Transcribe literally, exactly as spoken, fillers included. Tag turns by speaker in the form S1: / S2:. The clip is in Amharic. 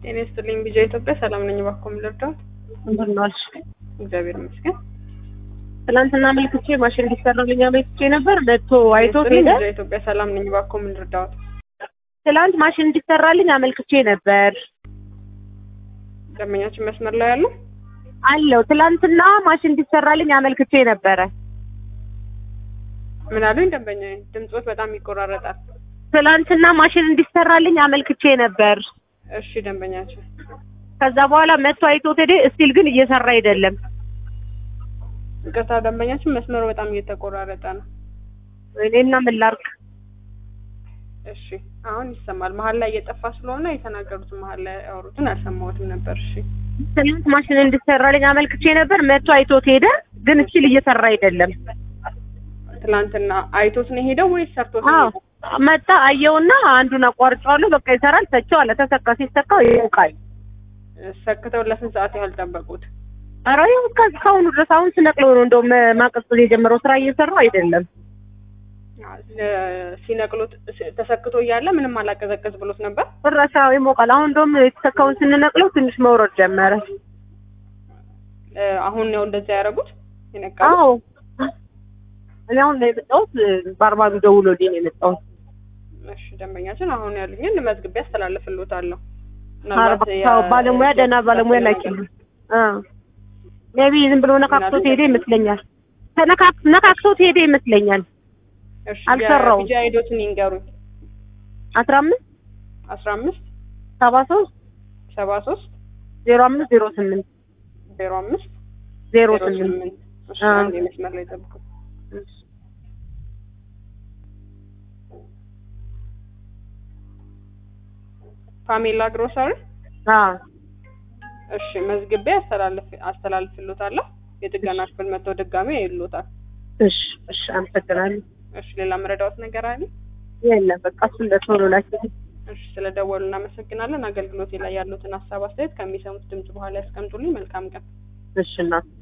S1: ጤና ይስጥልኝ ቢጃ ኢትዮጵያ ሰላም ነኝ ባኮም ልርዳው
S2: እንደናልሽ
S1: እግዚአብሔር ይመስገን
S2: ትናንትና መልክቼ ማሽን ሊሰራልኝ አመልክቼ ነበር መጥቶ አይቶ ሄደ
S1: ቢጃ ኢትዮጵያ ሰላም ነኝ ባኮም ልርዳው
S2: ትናንት ማሽን እንዲሰራልኝ አመልክቼ ነበር
S1: ደመኛችን መስመር ላይ ያለው
S2: አለው ትናንትና ማሽን እንዲሰራልኝ አመልክቼ ነበር
S1: ምን አሉኝ ደንበኛዬ ድምጽዎት በጣም ይቆራረጣል
S2: ትናንትና ማሽን እንዲሰራልኝ አመልክቼ ነበር
S1: እሺ ደንበኛችን
S2: ከዛ በኋላ መጥቶ አይቶ ሄደ እስቲል ግን እየሰራ አይደለም
S1: ይቅርታ ደንበኛችን መስመሩ በጣም እየተቆራረጠ ነው
S2: እኔና ምን ላድርግ
S1: እሺ አሁን ይሰማል መሀል ላይ እየጠፋ ስለሆነ የተናገሩት መሀል ላይ አውሩትን አልሰማሁትም ነበር እሺ
S2: ትናንት ማሽን እንዲሰራልኝ አመልክቼ ነበር መጥቶ አይቶ ሄደ ግን እስቲል እየሰራ አይደለም
S1: ትናንትና አይቶት ነው ሄደው ወይስ ሰርቶት ነው
S2: መጣ አየውና አንዱን አቋርጫለሁ በቃ ይሰራል ተቸው አለ ተሰካ ሲሰካው ይውቃል
S1: ሰክተው ለስንት ሰዓት ያህል ጠበቁት
S2: አራዩ ከስካውን ድረስ አሁን ስነቅለው ነው እንደው ማቀጽል የጀመረው ስራ እየሰራው አይደለም
S1: ሲነቅሉት ተሰክቶ እያለ ምንም አላቀዘቀዝ ብሎት ነበር
S2: ፍራሻው ይሞቃል አሁን እንደውም የተሰካውን ስንነቅለው ትንሽ መውረድ ጀመረ
S1: አሁን ነው እንደዛ ያደረጉት ይነቃሉ
S2: አዎ እኔ አሁን ላይ የመጣሁት ባርባዱ ደውሎልኝ ነው የመጣሁት
S1: እሺ ደንበኛችን አሁን ያሉኝን መዝግቤ አስተላልፍልዎታለሁ
S2: አርባው ባለሙያ ደና ባለሙያ ላኪልኝ አ ሜቢ ዝም ብሎ ነካክቶት ሄደ ይመስለኛል ተነካክ ነካክቶት ሄደ ይመስለኛል
S1: እሺ
S2: አልሰራው
S1: ቢጃ አይዶትን ይንገሩኝ
S2: አስራ አምስት
S1: አስራ አምስት
S2: ሰባ ሶስት
S1: ሰባ ሶስት
S2: ዜሮ አምስት ዜሮ ስምንት
S1: ዜሮ አምስት
S2: ዜሮ ስምንት
S1: እሺ አንዴ መስመር ላይ ጠብቁ ፋሚላ ግሮሰሪ
S2: አ
S1: እሺ መዝግቤ አስተላልፍ አስተላልፍልዎታለሁ የጥገና ክፍል መጥተው ድጋሜ ይሉታል
S2: እሺ እሺ አመሰግናለሁ
S1: እሺ ሌላ መረዳት ነገር አለ
S2: የለም በቃ እሱን ለቶሎ ላኪ
S1: እሺ ስለደወሉ እናመሰግናለን አገልግሎት ላይ ያሉትን ሐሳብ አስተያየት ከሚሰሙት ድምጽ በኋላ ያስቀምጡልኝ መልካም ቀን
S2: እሺ እናት